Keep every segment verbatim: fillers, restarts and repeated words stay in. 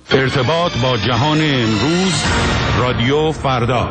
ارتباط با جهان امروز، رادیو فردا.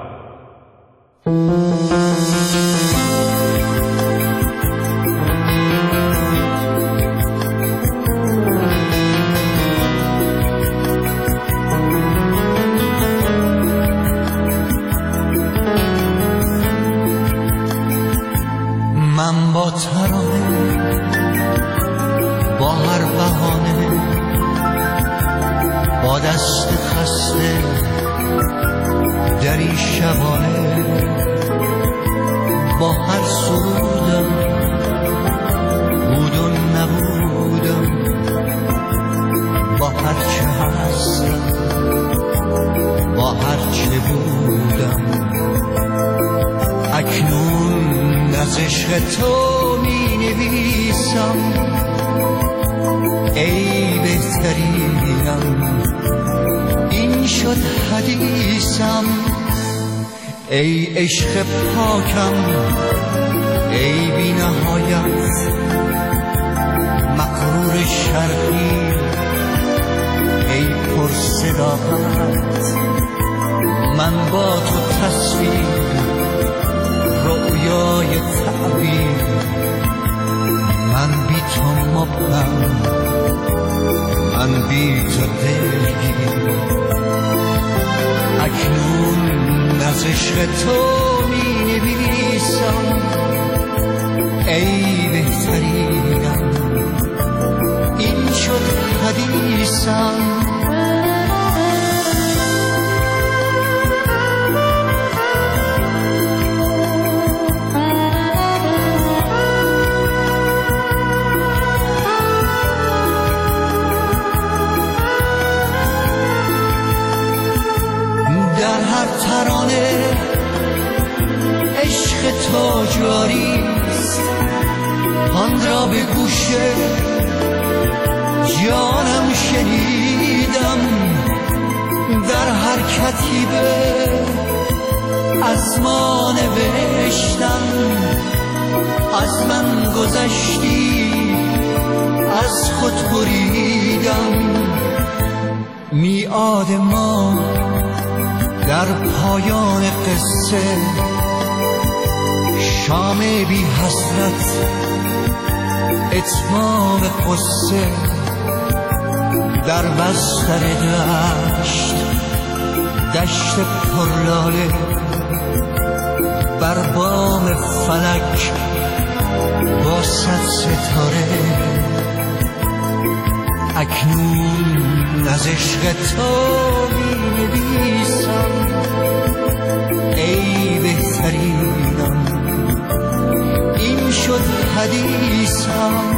من با ترانه، با هر بهانه، با دست خسته دری شبانه، با هر سرودم بود و نبودم، با هر چه هستم با هر چه بودم، اکنون از عشق تو می نویسم ای بهترینم، این شد حدیثم، ای عشق پاکم، ای بی نهایت مغرور شرقی، ای پر صداقت، من با تو تصویر رویای تعبیر، من بی تو مبهم، من بی تو دلگیر، اکنون از عشق تو می نویسم ای بهترینم، این شد حدیثم. ترانه عشق تو جاریست، آن را به گوش جانم شنیدم، در هر کتیبه از ما نوشتم، از من گذشتی از خود بریدم، میعاد ما در پایان قصه، شام بی حسرت اتمام قصه، در بستر دشت دشت پرلاله، بر بام فلک با صد ستاره، اکنون از عشق تو می نویسم ای بهترینم، این شد حدیثم.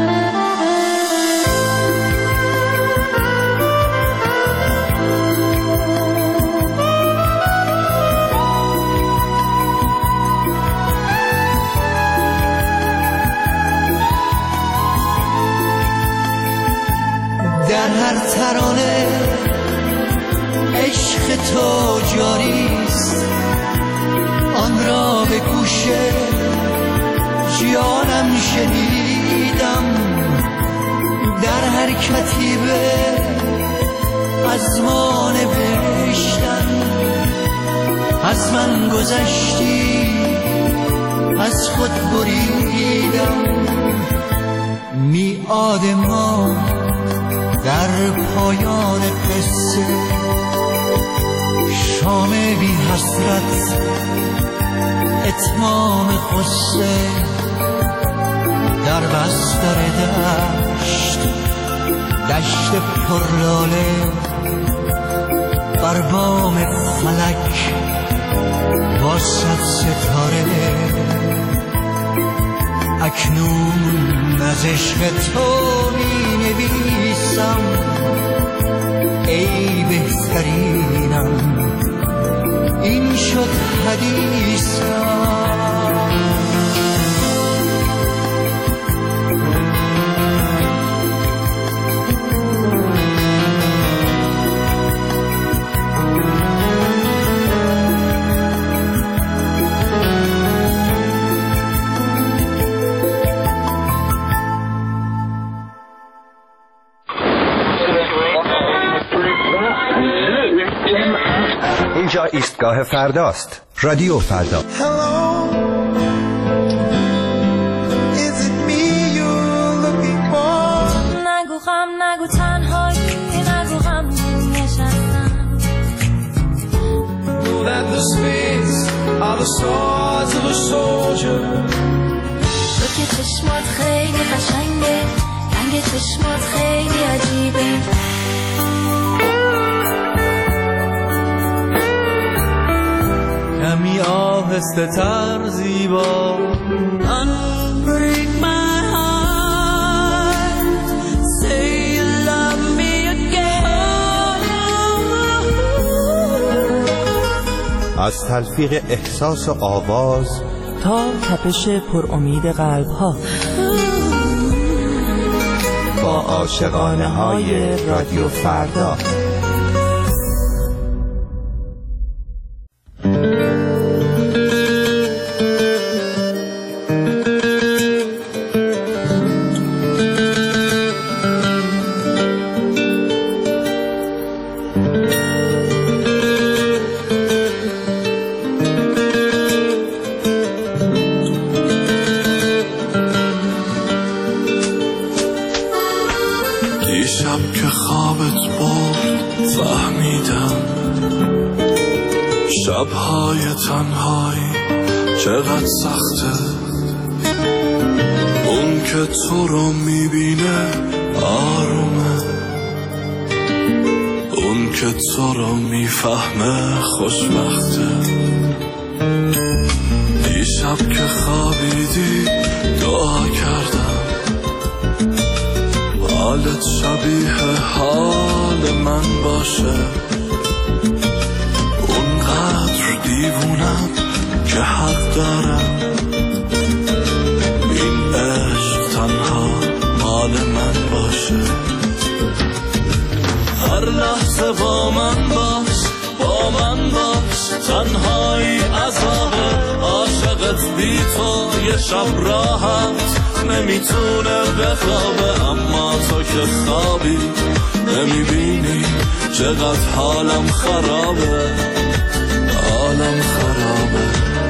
در هر ترانه عشق تو جاریست، آن را به گوش جانم شنیدم، در هر کتیبه از ما نوشتم، از من گذشتی از خود بریدم، میعاد ما در پایان قصه، شام بی حسرت اتمام قصه، در بستر دشت دشت پرلاله، بر بام فلک با صد ستاره، اکنون از عشق تو می نویسم ای بهترینم، این شد حدیثم. اینجا ایستگاه فرداست. رادیو فردا. نگو غم نگو تنهایی نگو غم نشستم. تو که چشمات خیلی قشنگه، رنگ چشمات خیلی عجیبه. کمی آهسته تر زیبا Unbreak my heart Say you love me again. از تلفیق احساس و آواز تا تپش پر امید قلب ها، با عاشقانه های رادیو فردا. دیشب که خوابت برد فهمیدم شبهای تنهایی چقدر سخته. اون که تو رو میبینه آرومه، اون که تو رو میفهمه خوشبخته. دیشب که خوابیدی دعا کردم حالت شبیه حال من باشه. اونقدر دیوونم که حق دارم این عشق تنها مال من باشه. هر لحظه با من باش، با من باش، تنهایی عذابه. عاشقت بی تو یه شب راحت نمیتونه بخوابه. اما تو که خوابی نمیبینی چقدر حالم خرابه، حالم خرابه.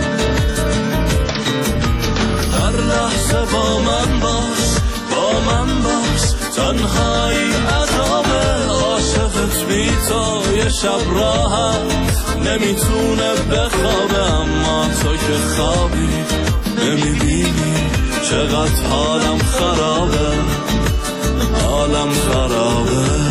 هر لحظه با من باش، با من باش، تنهایی عذابه. عاشقت بی تو یه شب راحت نمیتونه بخوابه. اما تو که خوابی نمیبینی چقدر حالم خرابه، حالم خرابه.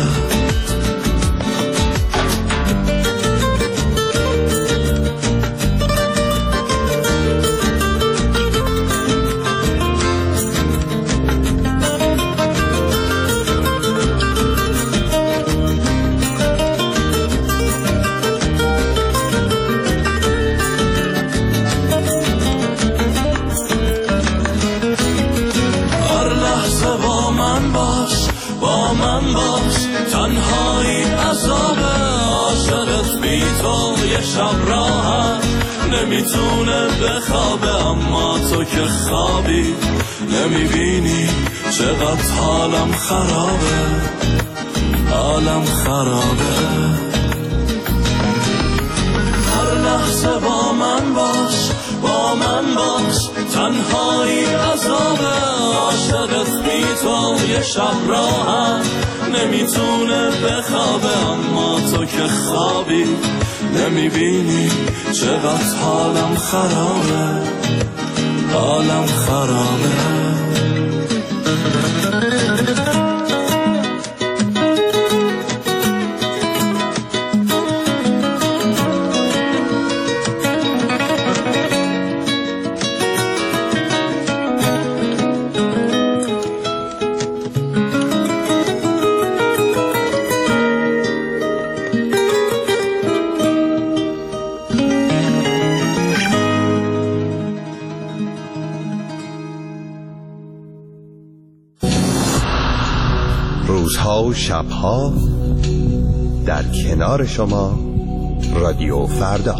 من باش، تنهایی عذابه. عاشقت بی تو یه شب راحت نمیتونه بخوابه. اما تو که خوابی نمیبینی چقدر حالم خرابه، حالم خرابه. هر لحظه با من باش، با من باش، تنهایی عذابه. عاشقت بی تو یه شب راحت نمیتونه بخوابه. اما تو که خوابی نمیبینی چقدر حالم خرابه، حالم خرابه. روزها و شبها در کنار شما رادیو فردا.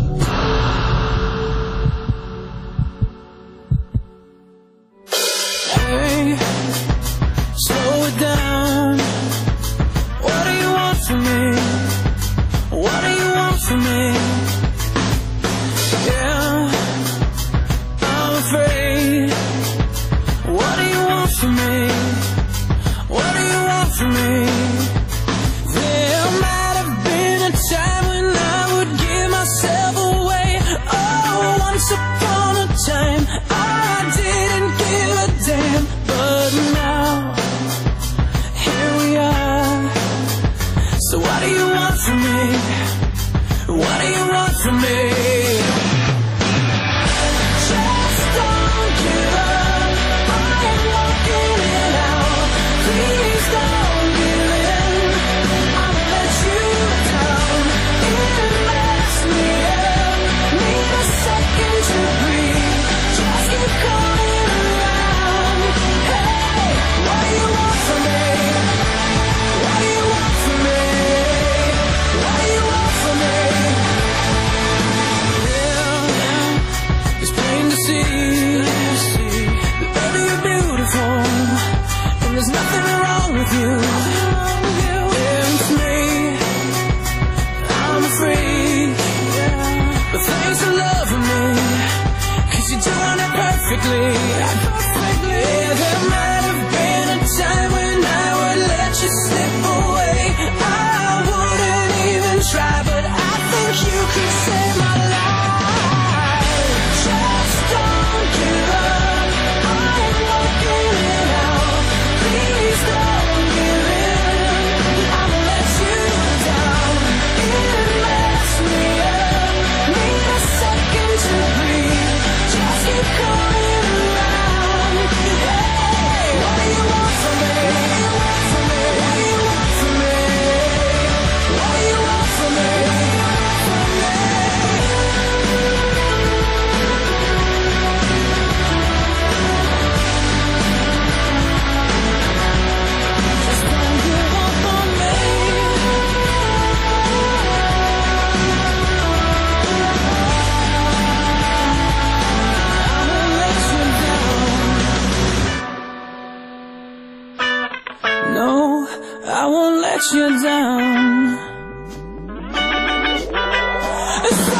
Hey, slow it down. What do you want from me? What do you want from me? What do you want from me? Just don't give up. I am walking it out. Please don't give in. I'ma let you down. It messed me up. Need a second to breathe. Just keep coming around. Hey, what do you want from me? What do you want from me? What do you want from me? Yeah, it's plain to see that baby you're beautiful, and there's nothing wrong with you. Yeah, it's me, I'm a freak, but thanks for loving me, 'cause you're doing it perfectly. Yeah, there might have been a time when I would let you slip away. I wouldn't even try, but I think you could save my life. Just don't give up. I am working it out. Please don't give in. I'ma let you down. It messed me up. Need a second to breathe. Just keep coming around. Hey, what do you want from me? What do you want from me? What do you want from me? From me? Just don't give up on me. I'ma let you down. No, I won't let you down. So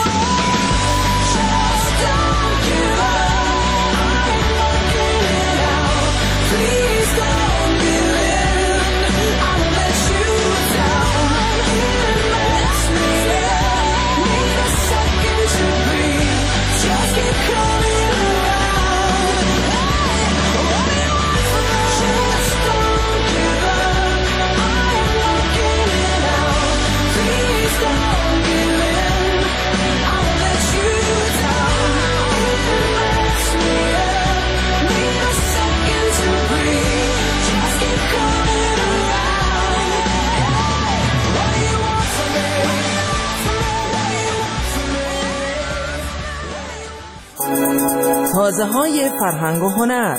just don't give up. I'm working it out. Please don't give in. I'll let you down. It messed me up. Need a second to breathe. Just keep coming around. What do you want from me? Just don't give up. I'm working it out. Please don't give in. I'll let you down. It messed me up. Need a second to breathe. Just keep coming around. What do you want from me? What do you want from me? تازه های فرهنگ و هنر.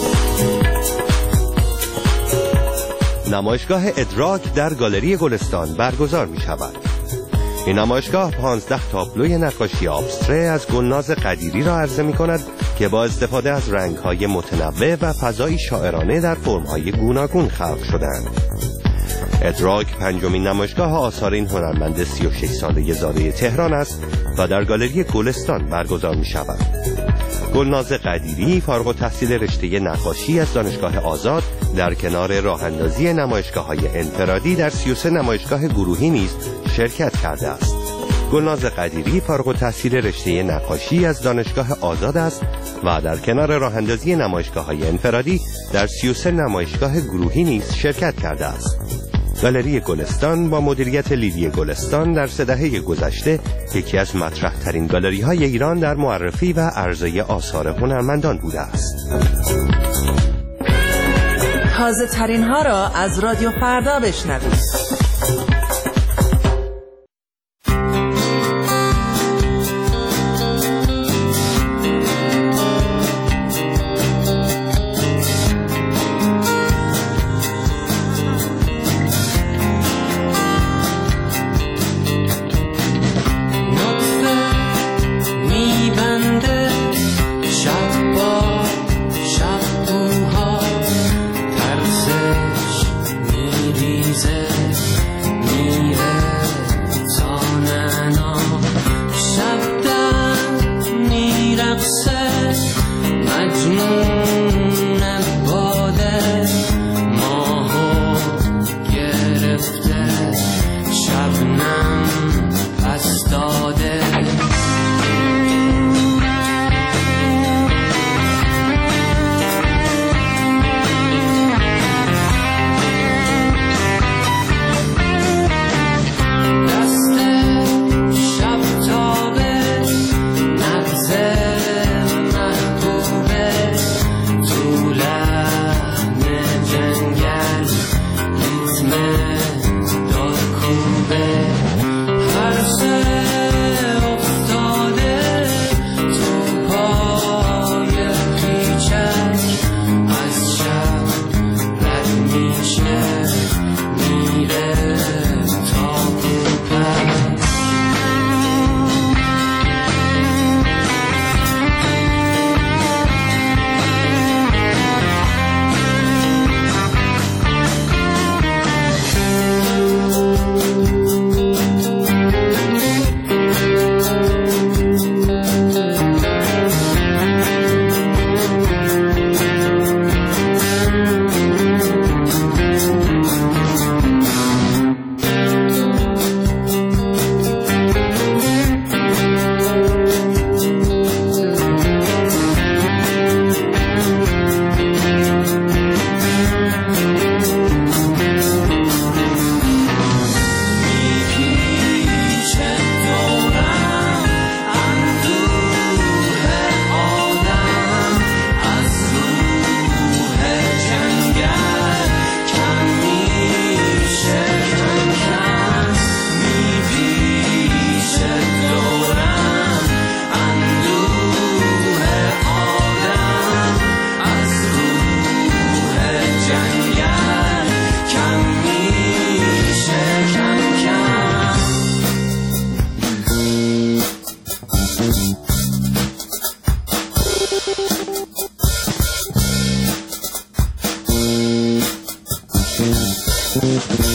نمایشگاه ادراک در گالری گلستان برگزار می شود. این نمایشگاه پانزده تابلوی نقاشی ابستره از گلناز قدیری را عرضه می کند که با استفاده از رنگ‌های متنوع و فضایی شاعرانه در فرم‌های گوناگون خلق شده‌اند. ادراک پنجمین نمایشگاه آثار این هنرمند سی و شش ساله زاده تهران است و در گالری گلستان برگزار می شود. گلناز قدیری فارغ التحصیل رشته نقاشی از دانشگاه آزاد در کنار راه اندازی نمایشگاه‌های انفرادی در سی و سه نمایشگاه گروهی نیز شرکت کرده است. گلناز قدیری فارغ التحصیل رشته نقاشی از دانشگاه آزاد است و در کنار راه اندازی نمایشگاه‌های انفرادی در سی و سه نمایشگاه گروهی نیز شرکت کرده است. گالری گلستان با مدیریت لیلی گلستان در سه دهه گذشته یکی از مطرح‌ترین گالری‌های ایران در معرفی و عرضه آثار هنرمندان بوده است. تازه ترین ها را از رادیو فردا بشنوید. میریزه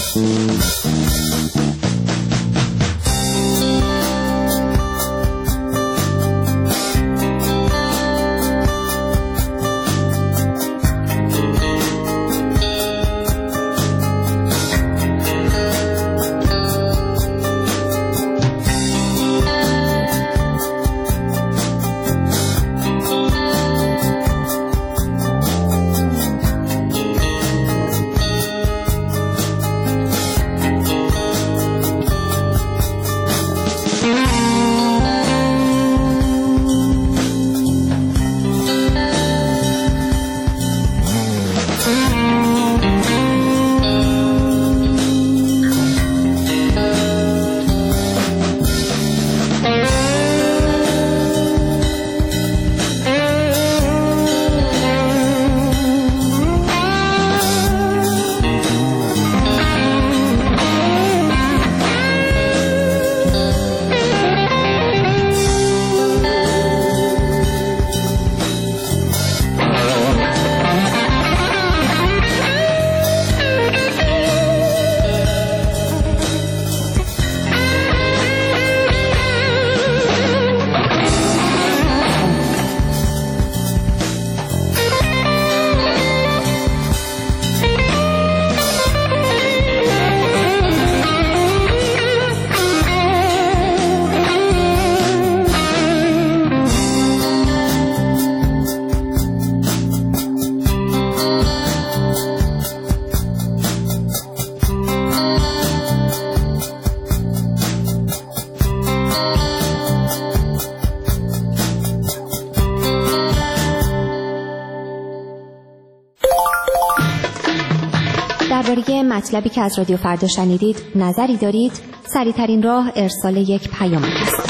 درباره مطلبی که از رادیو فردا شنیدید نظری دارید؟ سریع‌ترین راه ارسال یک پیام است.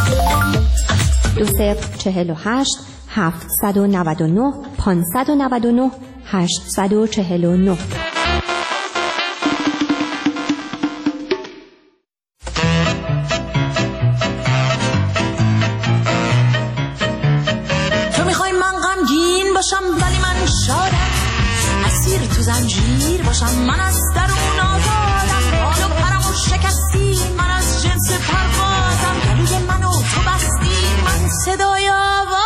دو صفر چهل و هشت هفتصد و نود و نه پانصد و نود و نه هشتصد و چهل و نه. تو میخوای من غمگین باشم ولی من شادم، اسیر تو زنجیر باشم من از درون آزادم، حال و پرمو شکستی من از جنس پروازم، گلوی منو تو بستی من صدای آوازم.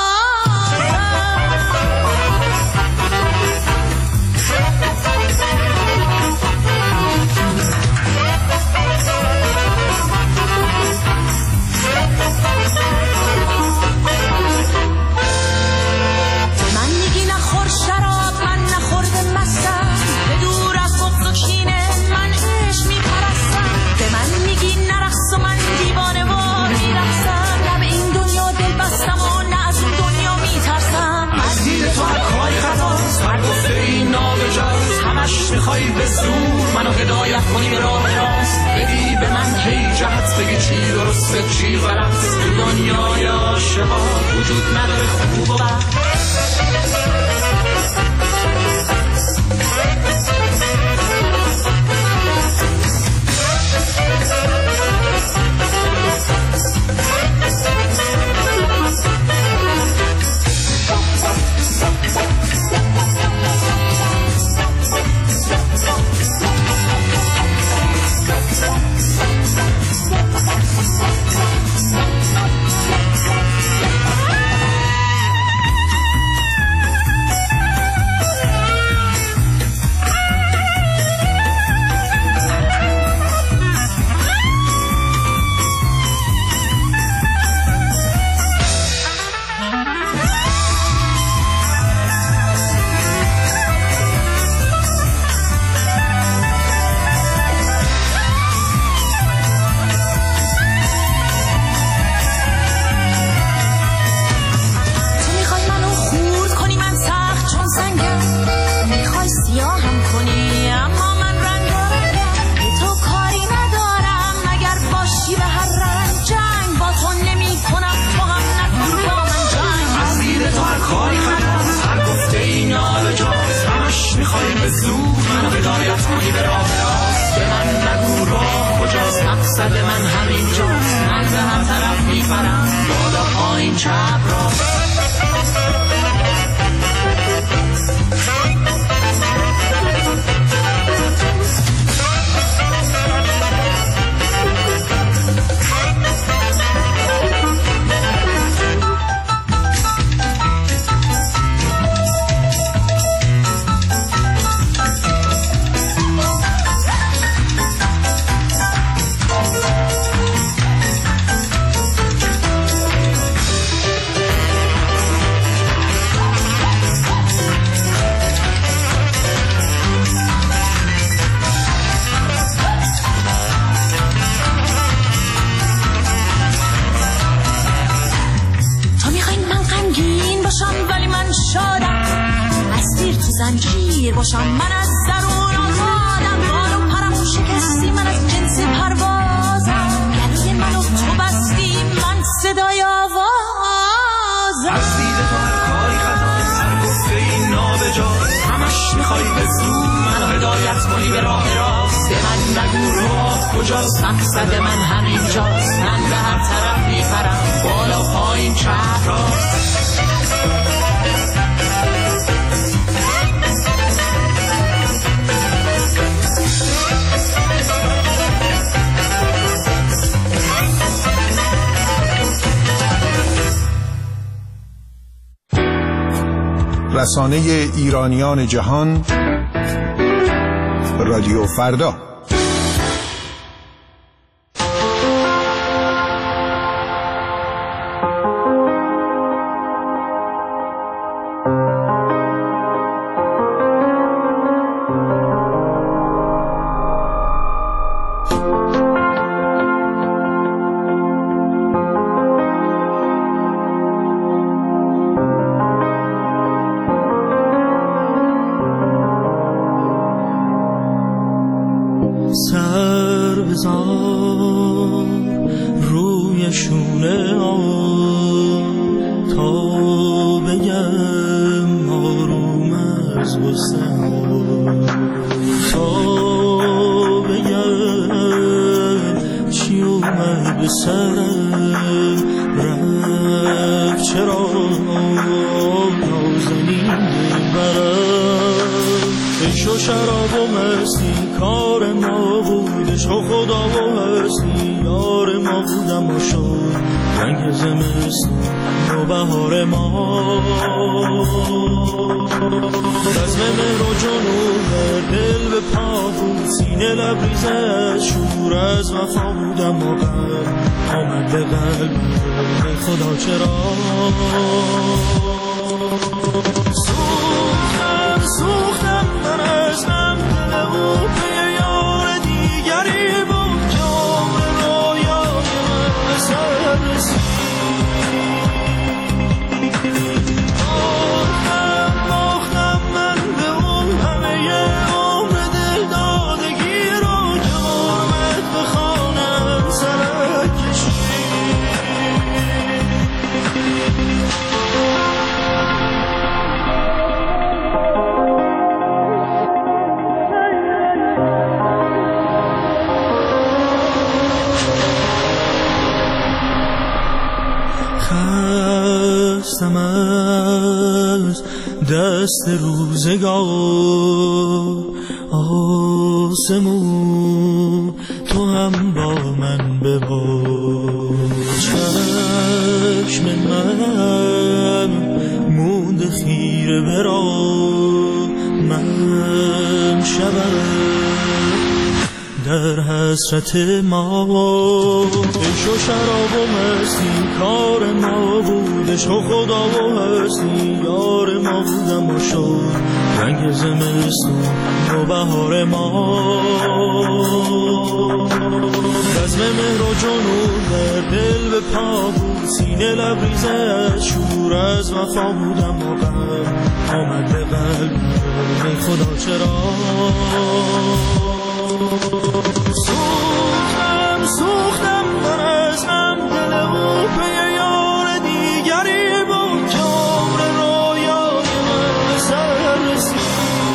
من میگی نخور شراب من نخورده مستم، به دور از بغض و کینه من عشق میپرستم، به من میگی نرقص و من دیوانه وار میرقصم، نه به این دنیا دل بستم و نه از اون دنیا میترسم. از دید تو هر کاری خطاست، هر گفته این نابجاست، همش میخوای به زور منو هدایت کنی به راه راست، بدی به من هی جهت بگی چی درسته چی غلط، تو دنیای عاشقا وجود نداره خوب و بد. زنجیر باشم. من از درون آزادم، بال و پرمو شکستی، من از جنس پروازم. گلوی منو تو بستی، من صدای آوازم. از دیده تو هر کاری خطاست، هر گفته این نابجاست. همش میخوای به زور منو هدایت کنی به راه راست. به من نگو راه کجاست، مقصد من همینجاست. من به هر طرف میپرم، بالا پایین چپ راست. رسانه ایرانیان جهان، رادیو فردا. سر بزار روی شونه آن تا بگم آروم از غصه تا بگم چی اومد به سرم رفت چرا نازنین برم. عشق و شراب و مستی کار ما بود، عشق و خدا و هستی یار ما بودم و شد رنگ زمستون و بهار ما. بزم مهر و جنون دل به پا بود، سینه لبریز از شور از وفا بودم و قلب آمد به قلب خدا چرا. سوختم سوختم من ازم دل او به یار دیگری بود. جام رویای من به سر رسید. باختم باختم من به اون همه عمر دل دادگی رو که غربت به خانم سرک کشید. خستم از دست روزگار، آسمون تو هم با من ببار. چشم من مونده خیره برا من شبم در حسرت ما. عشق و شراب و مستی کار ما بود، عشق و خدا و هستی یار ما بودم و شد رنگ زمستون و بهار ما. بزم مهر و جنون در دل به پا بود، سینه لبریز از شور از وفا بودم و قلب آمد به قلب خدا چرا. سوختم سوختم من ازم دل او به یار دیگری بود. جام رویای من به سر رسید.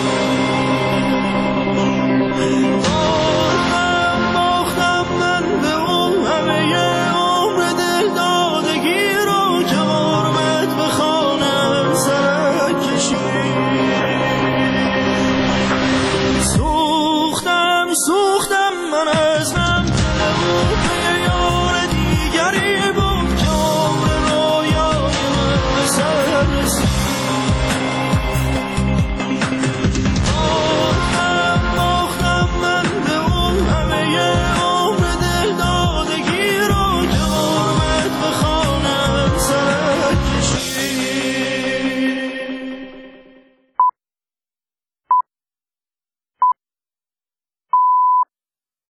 باختم باختم من به اون همه عمر دل دادگی رو که غربت به خانم سرک کشید. سوختم سوختم من از من